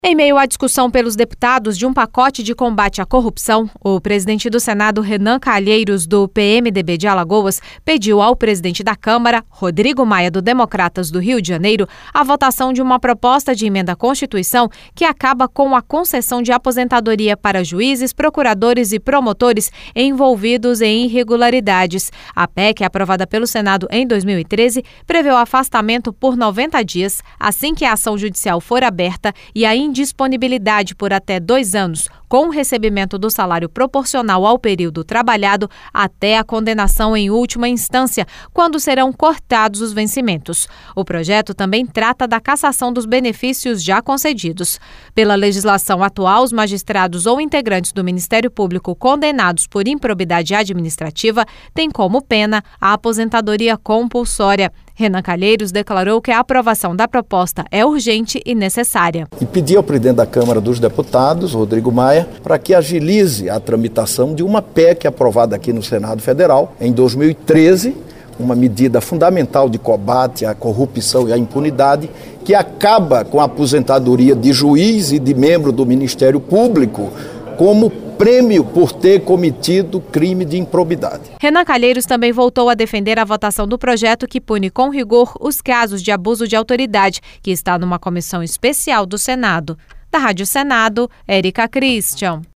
Em meio à discussão pelos deputados de um pacote de combate à corrupção, o presidente do Senado, Renan Calheiros, do PMDB de Alagoas, pediu ao presidente da Câmara, Rodrigo Maia, do Democratas do Rio de Janeiro, a votação de uma proposta de emenda à Constituição que acaba com a concessão de aposentadoria para juízes, procuradores e promotores envolvidos em irregularidades. A PEC, aprovada pelo Senado em 2013, prevê o afastamento por 90 dias, assim que a ação judicial for aberta, e a indisponibilidade por até 2 anos, com o recebimento do salário proporcional ao período trabalhado até a condenação em última instância, quando serão cortados os vencimentos. O projeto também trata da cassação dos benefícios já concedidos. Pela legislação atual, os magistrados ou integrantes do Ministério Público condenados por improbidade administrativa têm como pena a aposentadoria compulsória. Renan Calheiros declarou que a aprovação da proposta é urgente e necessária. E pedi ao presidente da Câmara dos Deputados, Rodrigo Maia, para que agilize a tramitação de uma PEC aprovada aqui no Senado Federal em 2013, uma medida fundamental de combate à corrupção e à impunidade, que acaba com a aposentadoria de juiz e de membro do Ministério Público como prêmio por ter cometido crime de improbidade. Renan Calheiros também voltou a defender a votação do projeto que pune com rigor os casos de abuso de autoridade, que está numa comissão especial do Senado. Da Rádio Senado, Érica Christian.